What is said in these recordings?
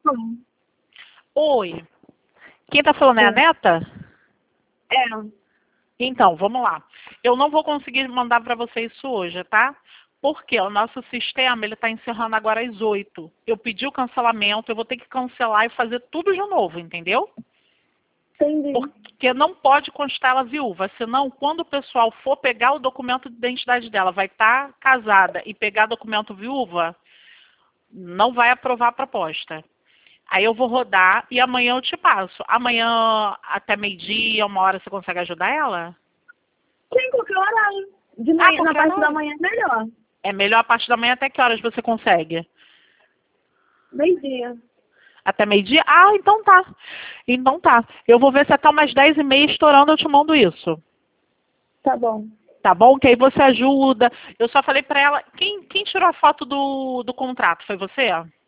Oi. Quem tá falando é a Sim. Neta? É. Então, vamos lá. Eu não vou conseguir mandar para você isso hoje, tá? Porque o nosso sistema ele está encerrando agora às 8. Eu pedi o cancelamento, eu vou ter que cancelar e fazer tudo de novo, entendeu? Entendi. Porque não pode constar ela viúva, senão quando o pessoal for pegar o documento de identidade dela, vai estar casada e pegar documento viúva, não vai aprovar a proposta. Aí eu vou rodar e amanhã eu te passo. Amanhã até meio-dia, 1 hora, você consegue ajudar ela? Tem qualquer horário. De Ah, manhã, na qualquer parte da hora. manhã é melhor. É melhor a parte da manhã até que horas você consegue? Meio-dia. Até meio-dia? Ah, então tá. Então tá. Eu vou ver se até umas 10h30 estourando eu te mando isso. Tá bom. Tá bom? Que aí você ajuda. Eu só falei pra ela. Quem tirou a foto do contrato? Foi você?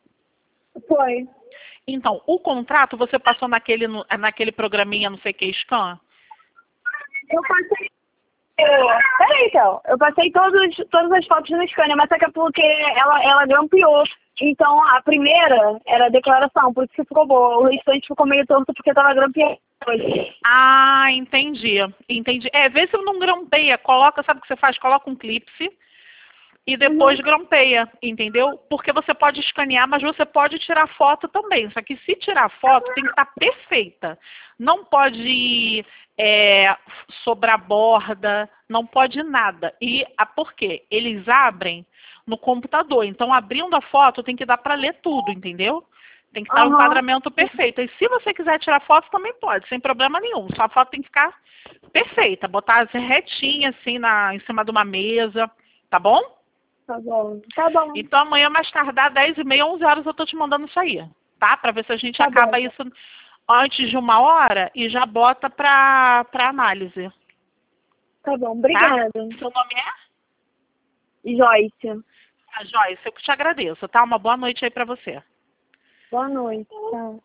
Foi. Então, o contrato você passou naquele programinha, não sei o que, Scan? Eu passei. Peraí, então. Eu passei todas as fotos no scanner, mas só que é porque ela grampeou. Então, a primeira era a declaração, por isso que ficou boa. O restante ficou meio torto porque tava grampeando. Ah, entendi. Entendi. Vê se não grampeia. Coloca, sabe o que você faz? Coloca um clipe e depois Uhum. grampeia, entendeu? Porque você pode escanear, mas você pode tirar foto também. Só que se tirar foto, tem que estar perfeita. Não pode sobrar borda, não pode nada. E por quê? Eles abrem no computador. Então, abrindo a foto, tem que dar para ler tudo, entendeu? Tem que estar o Aham. enquadramento perfeito. E se você quiser tirar foto, também pode, sem problema nenhum. Só a foto tem que ficar perfeita. Botar retinha, assim, em cima de uma mesa. Tá bom? Tá bom. Tá bom. Então amanhã mais tardar, 10h30, 11 horas eu tô te mandando isso aí, tá? Pra ver se a gente Tá bom. acaba isso antes de 1 hora e já bota pra análise, Tá bom. tá? Obrigada. Seu nome é? Joyce. A Joyce, eu que te agradeço, tá? Uma boa noite aí pra você. Boa noite. Tchau.